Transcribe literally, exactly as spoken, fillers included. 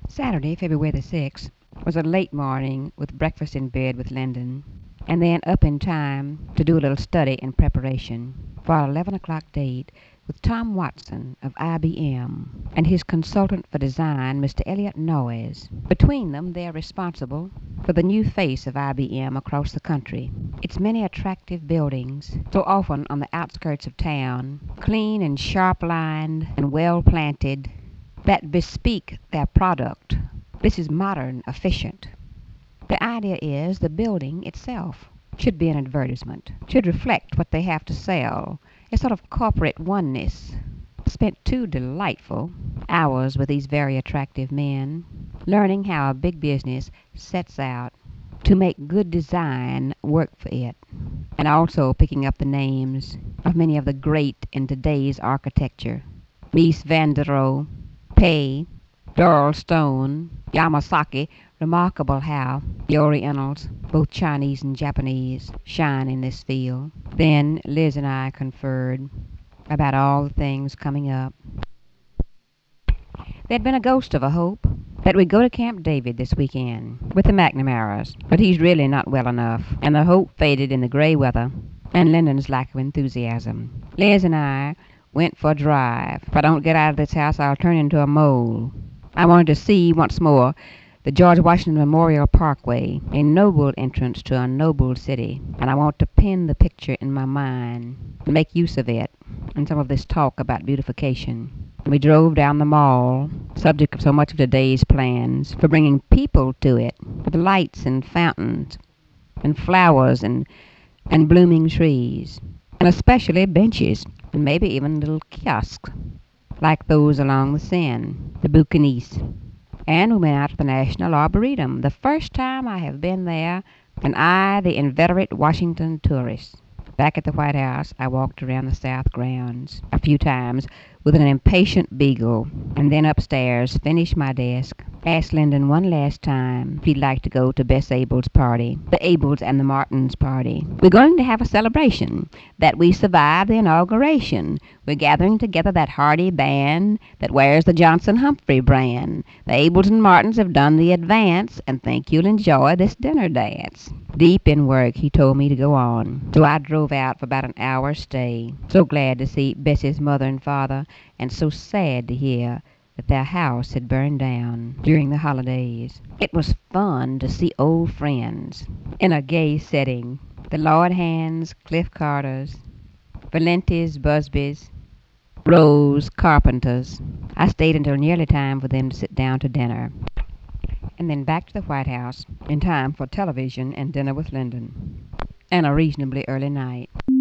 Saturday, February the sixth, was a late morning with breakfast in bed with Lyndon, and then up in time to do a little study in preparation for our eleven o'clock date with Tom Watson of I B M and his consultant for design, Mister Elliot Noyes. Between them, they are responsible for the new face of I B M across the country. Its many attractive buildings, so often on the outskirts of town, clean and sharp-lined and well-planted, that bespeak their product. This is modern, efficient. The idea is the building itself should be an advertisement, should reflect what they have to sell, a sort of corporate oneness. Spent two delightful hours with these very attractive men, learning how a big business sets out to make good design work for it, and also picking up the names of many of the great in today's architecture. Mies van der Rohe, Pei, Doral Stone, Yamasaki. Remarkable how the Orientals, both Chinese and Japanese, shine in this field. Then Liz and I conferred about all the things coming up. There'd been a ghost of a hope that we'd go to Camp David this weekend with the McNamaras, but he's really not well enough, and the hope faded in the gray weather and Lyndon's lack of enthusiasm. Liz and I went for a drive. If I don't get out of this house, I'll turn into a mole. I wanted to see once more the George Washington Memorial Parkway, a noble entrance to a noble city, and I want to pin the picture in my mind and make use of it in some of this talk about beautification. We drove down the mall, subject of so much of today's plans for bringing people to it, with lights and fountains and flowers and, and blooming trees, and especially benches, and maybe even little kiosks, like those along the Seine, the Bouquinistes. And we went out to the National Arboretum, the first time I have been there, and I, the inveterate Washington tourist. Back at the White House, I walked around the South grounds a few times with an impatient beagle, and then upstairs, finished my desk, asked Lyndon one last time if he'd like to go to Bess Abel's party, the Abels and the Martins party. We're going to have a celebration that we survived the inauguration. We're gathering together that hardy band that wears the Johnson Humphrey brand. The Abels and Martins have done the advance, and think you'll enjoy this dinner dance. Deep in work, he told me to go on, so I drove out for about an hour's stay. So glad to see Bessie's mother and father, and so sad to hear that their house had burned down during the holidays. It was fun to see old friends in a gay setting. The Lord Hands, Cliff Carters, Valenti's, Busbys, Rose Carpenters. I stayed until nearly time for them to sit down to dinner, and then back to the White House in time for television and dinner with Lyndon, and a reasonably early night.